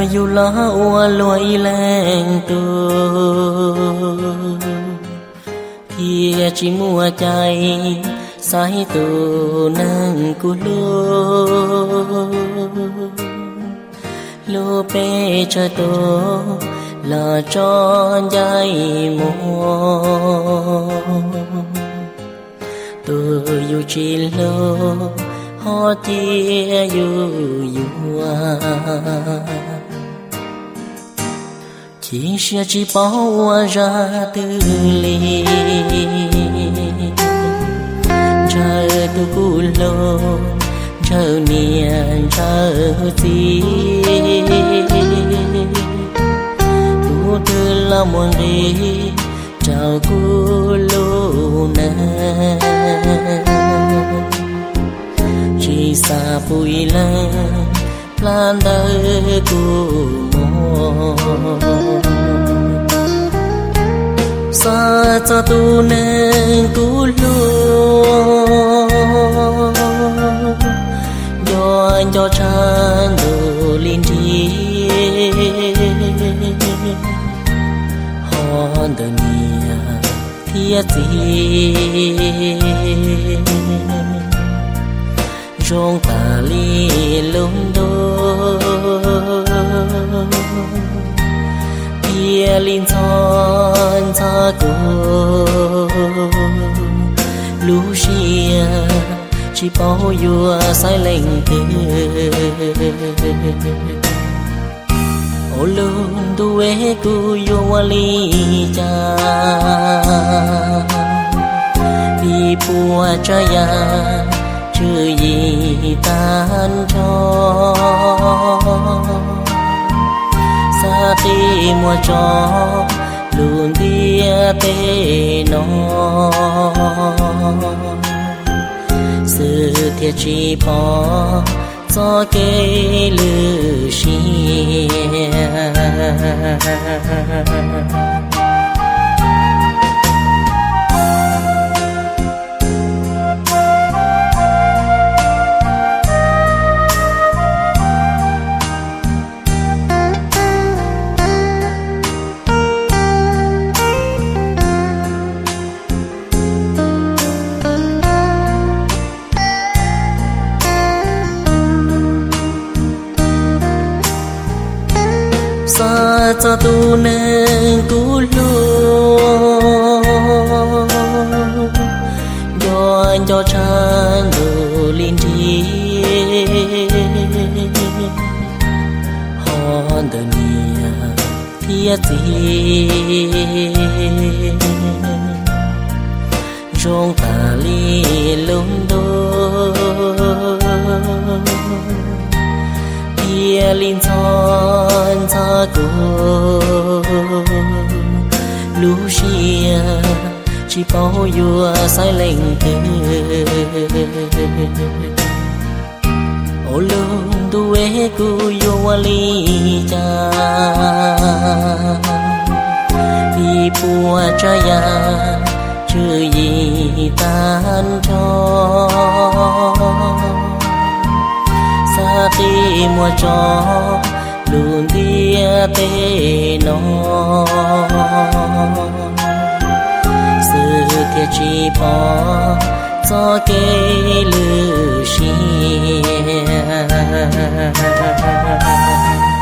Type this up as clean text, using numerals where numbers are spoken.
yêu lá hoa loay lên tu kia chỉ mua chạy sai tu nâng cu lô bê cho tu là tròn dài mùa tu yêu chỉ lô họ tia yêu chỉ sẽ chỉ bảo ra từ ly chờ tu cu lô chờ niên chờ gì tu từ la muôn đi chào cu lô nè chỉ xa bụi lăng plan đời của mô xa cho tu nên cú luôn do chan đồ linh đi hòn đời nia thiết gì rong ta li lung đô kia linh thon ta cô Lucia chỉ bảo vua sai lệnh từ ô lung đuê cu vua li cha vì bùa cha chưa gì tan cho xa ti mua cho luôn tia tê nó sự thiệt chỉ bỏ cho cây lư xia xa cho tu nên cú luôn do chan đồ linh đi hòn đời nia thiết gì rong ta li lung đô kia linh thon ta cô Lucia chỉ bảo vua sai lệnh từ ô lung đuê cu vua li cha vì bùa cha chưa gì tan cho xa ti mua cho luôn tia tê nó sự thiệt chỉ bỏ cho cây lư xia